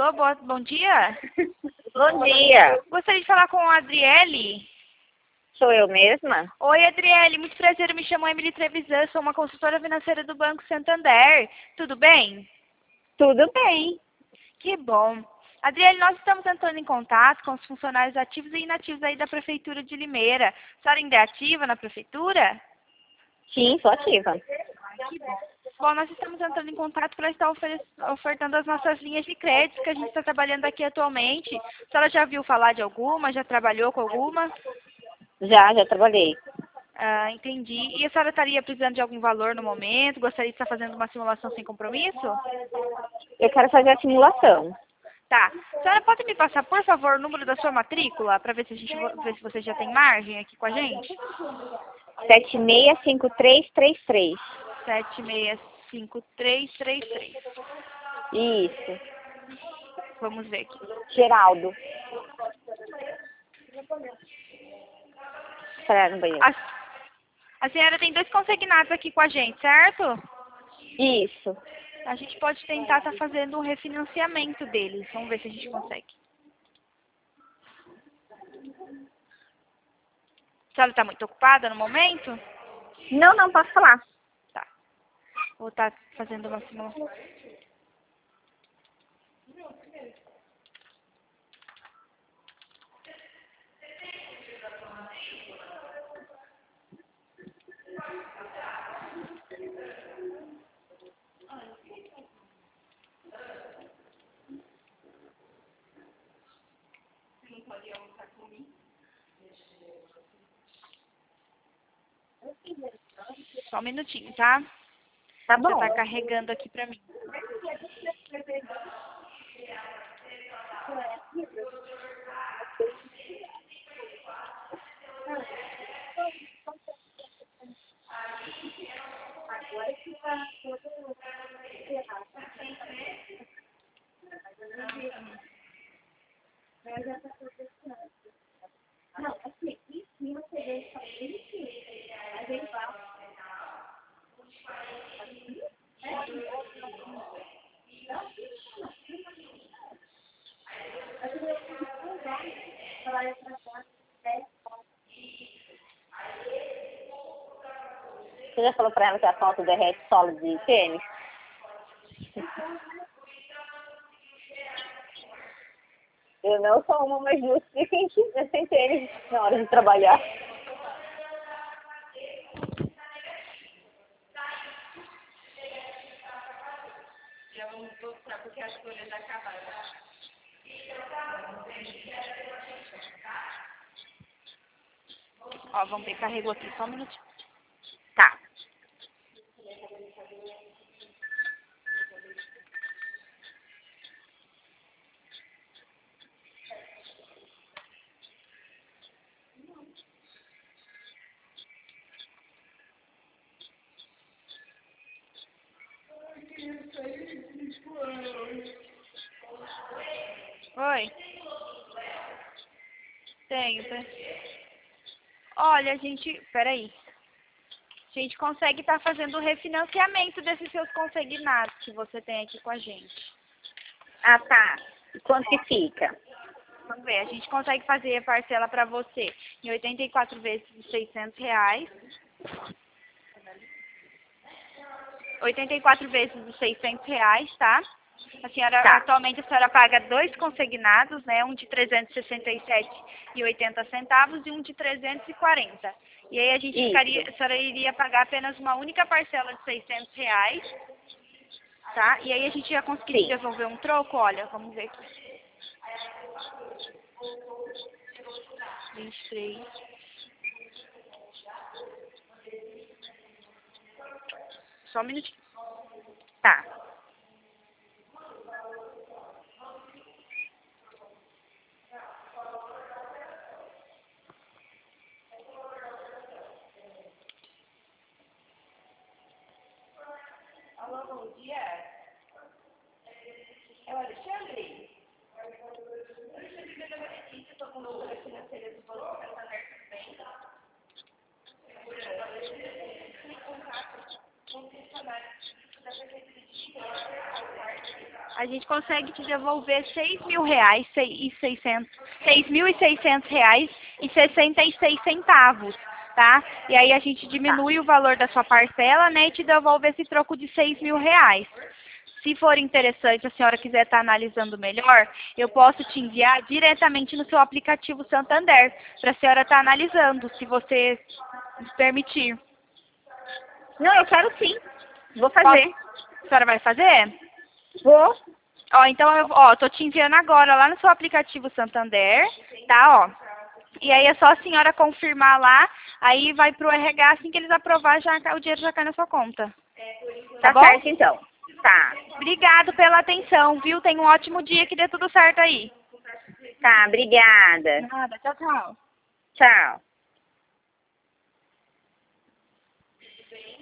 Alô, bom dia. Bom dia, Gostaria de falar com a Adriele. sou eu mesma? Oi, Adriele, muito prazer, eu me chamo Emily Trevisan, sou uma consultora financeira do Banco Santander. Tudo bem? Tudo bem. Que bom. Adriele, nós estamos entrando em contato com os funcionários ativos e inativos aí da Prefeitura de Limeira. A senhora ainda é ativa na Prefeitura? Sim, sou ativa. Que bom. Bom, nós estamos entrando em contato para estar ofertando as nossas linhas de crédito que a gente está trabalhando aqui atualmente. A senhora já viu falar de alguma? Já trabalhou com alguma? Já trabalhei. Ah, entendi. E a senhora estaria precisando de algum valor no momento? Gostaria de estar fazendo uma simulação sem compromisso? Eu quero fazer a simulação. Tá. A senhora pode me passar, por favor, o número da sua matrícula para ver se ver se você já tem margem aqui com a gente? 765333. 765333. Isso. Vamos ver aqui. Geraldo. Espera no banheiro. A senhora tem 2 consignados aqui com a gente, certo? Isso. A gente pode tentar estar fazendo um refinanciamento deles. Vamos ver se a gente consegue. A senhora está muito ocupada no momento? Não, posso falar. Tá. Vou estar fazendo uma simulação. Só um minutinho, tá? Tá Já bom. tá carregando aqui pra mim. Você já falou pra ela que a foto derrete solo de tênis? Eu não sou uma, mas duas que fica sem tênis na hora de trabalhar. Já vamos voltar porque as folhas já acabaram. Ó, vamos ver, carregou aqui, só um minutinho. Tá. Oi. Tenho. Olha, peraí. A gente consegue estar fazendo o refinanciamento desses seus consignados que você tem aqui com a gente. Ah, tá. E quanto que fica? Vamos ver, a gente consegue fazer a parcela para você em 84 vezes de R$ 600. 84 vezes de R$ 600, tá? Tá. Atualmente a senhora paga 2 consignados, né? Um de 367,80 centavos e um de 340. E aí a senhora iria pagar apenas uma única parcela de R$ 600, tá? E aí a gente já conseguiria devolver um troco, olha, vamos ver aqui. 23. Só um minutinho. Tá. Alô, bom dia. É o Alexandre? Alexandre, meu nome é Letícia, sou consultora financeira do Banco Santander, tudo bem? a gente consegue te devolver R$ 6.600 reais e 66 centavos, tá? E aí a gente diminui o valor da sua parcela, né, e te devolve esse troco de R$ 6.000. Se for interessante, a senhora quiser estar analisando melhor, eu posso te enviar diretamente no seu aplicativo Santander, para a senhora estar analisando, se você permitir. Não, eu quero sim. Vou fazer. A senhora vai fazer? Vou. Ó, então tô te enviando agora lá no seu aplicativo Santander, tá, ó. E aí é só a senhora confirmar lá, aí vai pro RH, assim que eles aprovar, o dinheiro já cai na sua conta. Tá bom? Certo, então. Tá. Obrigado pela atenção, viu? Tenha um ótimo dia, que dê tudo certo aí. Tá, obrigada. Nada, tchau, tchau. Tchau.